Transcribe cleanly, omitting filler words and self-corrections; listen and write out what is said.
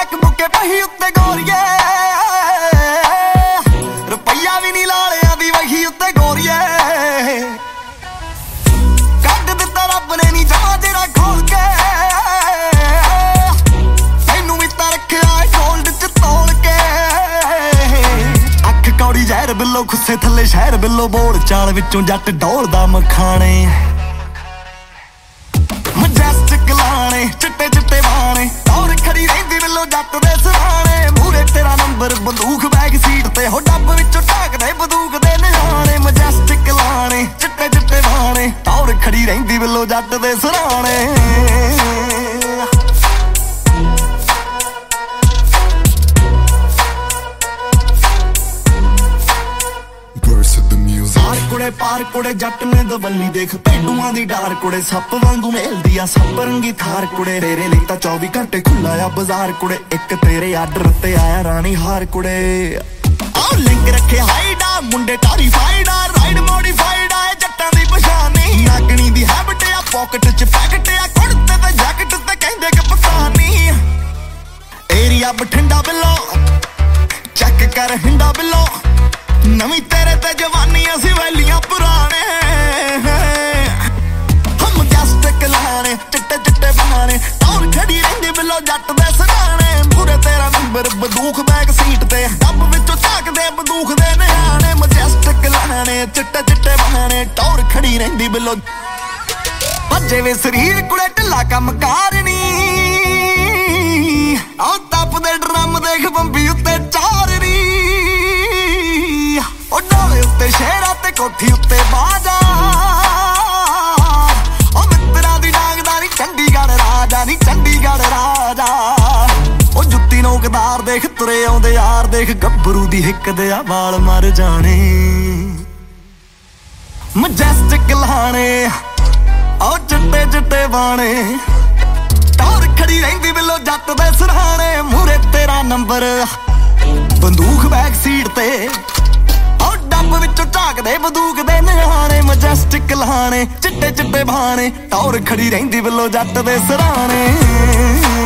back ਬੁੱਕੇ ਪਹੀ ਉੱਤੇ ਗੋਰੀਏ ਰੁਪਈਆ ਵੀ ਨਹੀਂ ਲਾਲਿਆਂ ਦੀ ਵਹੀ ਉੱਤੇ ਗੋਰੀਏ ਕੱਢ ਦਿੱਤਾ ਰੱਬ ਨੇ ਨੀ ਜਮਾ ਤੇਰਾ ਖੋਲ ਕੇ ਤੈਨੂੰ ਵੀ ਤਾਂ ਰੱਖਿਆ ਗੋਲਡ ਚ ਤੋਲ ਕੇ ਅੱਖ ਕੌੜੀ ਜ਼ਹਿਰ ਬਿੱਲੋ ਖੁੱਸੇ ਥੱਲੇ ਸ਼ਹਿਰ ਬਿੱਲੋ ਬੋਲ ਚਾਲ ਵਿੱਚੋਂ ਜੱਟ ਡੋਲਦਾ ਮਖਾਣੇ ਮਜੈਸਟਿਕ ਲਾਣੇ ਚਿੱਟੇ ਚਿੱਟੇ ਬਾਣੇ ਟੌਰ ਖੜੀ ਰਹਿੰਦੀ ਬਿੱਲੋ ਜੱਟ ਦੇ ਸਰਾਣੇ ਮੂਰੇ ਤੇਰਾ ਨੰਬਰ ਬੰਦੂਕ ਬੈਗ ਸੀਟ ਤੇ ਹੋ ਡੱਬ ਵਿੱਚੋਂ ਢਾਕਦੇ ਬੰਦੂਕ ਦੇ ਨਿਸ਼ਾਨੇ ਮਜੈਸਟਿਕ ਲਾਣੇ ਚਿੱਟੇ ਚਿੱਟੇ ਬਾਣੇ ਟੌਰ ਖੜੀ ਰਹਿੰਦੀ ਬਿੱਲੋ ਜੱਟ ਦੇ ਸਰਾਣੇ ਪਾਰ ਕੁੜੇ ਜੱਟ ਨੇ ਦਵੱਲੀ ਦੇਖ ਭੇਡੂਆਂ ਦੀ ਡਾਰ ਕੁੜੇ ਸੱਪ ਵਾਂਗੂ ਮੇਲਦੀ ਆ ਸੱਪ ਰੰਗੀ ਥਾਰ ਕੁੜੇ ਤੇਰੇ ਲਈ ਤਾਂ 24 ਘੰਟੇ ਖੁੱਲਾ ਆ ਬਾਜ਼ਾਰ ਕੁੜੇ ਇੱਕ ਤੇਰੇ ਆਰਡਰ ਤੇ ਆਇਆ ਰਾਣੀ ਹਾਰ ਕੁੜੇ ਆਹ ਲਿੰਕ ਰੱਖੇ ਹਾਈਡਾ ਮੁੰਡੇ ਟਾਰੀਫਾਈਡ ਆ ਰਾਈਡ ਮੋਡੀਫਾਈਡ ਆ ਜੱਟਾਂ ਦੀ ਪਛਾਣ ਨਹੀਂ ਨਾਗਣੀ ਦੀ ਹੈਬਿਟ ਆ ਪਾਕਟ ਚ ਪੈਕਟ ਆ ਕੁੜਤੇ ਤੇ ਜੈਕਟ ਤੇ ਕਹਿੰਦੇ ਕਿ ਪਸਾਨੀ ਏਰੀਆ ਬਠਿੰਡਾ ਬਿੱਲੋ ਚੱਕ ਕਰ ਹਿੰਡਾ ਬਿੱਲੋ ਨਵੀਂ ਤੇਰੇ ਤੇ ਜਵਾਨੀ ਅਸੀਂ ਵੈਲੀਆਂ ਪੁਰਾਣੇ ਹਮ ਜਸਟਿਕ ਲਾਣੇ ਚਿੱਟੇ ਚਿੱਟੇ ਬਹਾਨੇ ਟੌਰ ਖੜੀ ਰਹਿੰਦੀ ਬਿੱਲੋ ਜੱਟ ਦੇ ਸਰਾਣੇ ਮੂਰੇ ਤੇਰਾ ਨੰਬਰ ਬੰਦੂਕ ਬੈਗ ਸੀਟ ਤੇ ਡੱਬ ਵਿੱਚੋਂ ਝਾਕਦੇ ਬੰਦੂਕ ਦੇ ਨਿਆਣੇ ਮਜੈਸਟਿਕ ਲਾਣੇ ਚਿੱਟੇ ਚਿੱਟੇ ਬਹਾਨੇ ਟੌਰ ਖੜੀ ਰਹਿੰਦੀ ਬਿੱਲੋ ਭੱਜੇ ਵੇ ਸਰੀਰ ਕੁੜੇ ਢਿੱਲਾ ਕੰਮ ਕਾਰਨੀ ਆਹ ਤੱਪਦੇ ਡਰਮ ਦੇਖ ਬੰਬੀ ਉੱਤੇ ਚਾਰਨੀ ਉਹ ਡੋਲੇ ਉੱਤੇ ਸ਼ੇਰਾਂ ਤੇ ਕੋਠੀ ਉੱਤੇ ਬਾਜਾ ਉਹ ਮਿੱਤਰਾਂ ਦੀ ਡਾਂਗਦਾ ਨੀ ਚੰਡੀਗੜ੍ਹ ਰਾਜਾ ਨੀ ਚੰਡੀਗੜ੍ਹ ਰਾਜਾ ਉਹ ਜੁੱਤੀ ਨੋਕਦਾਰ ਦੇਖ ਤੁਰੇ ਆਉਂਦੇ ਯਾਰ ਦੇਖ ਗੱਭਰੂ ਦੀ ਹਿੱਕ ਦੇ ਆ ਵਾਲ ਮਰ ਜਾਣੇ ਮਜੈਸਟਿਕ ਲਾਣੇ ਉਹ ਚਿੱਟੇ ਚਿੱਟੇ ਬਾਣੇ ਟੌਰ ਖੜੀ ਰਹਿੰਦੀ ਬਿੱਲੋ ਜੱਟ ਦੇ ਸਰਾਣੇ ਮੂਰੇ ਤੇਰਾ ਨੰਬਰ ਬੰਦੂਕ ਬੈਕ ਸੀਟ ਤੇ ਡੱਬ ਵਿੱਚੋਂ ਝਾਕਦੇ ਬੰਦੂਕ ਦੇ ਨਿਆਣੇ ਮਜੈਸਟਿਕ ਲਾਣੇ ਚਿੱਟੇ ਚਿੱਟੇ ਬਾਣੇ ਟੌਰ ਖੜੀ ਰਹਿੰਦੀ ਬਿੱਲੋ ਜੱਟ ਦੇ ਸਰਾਣੇ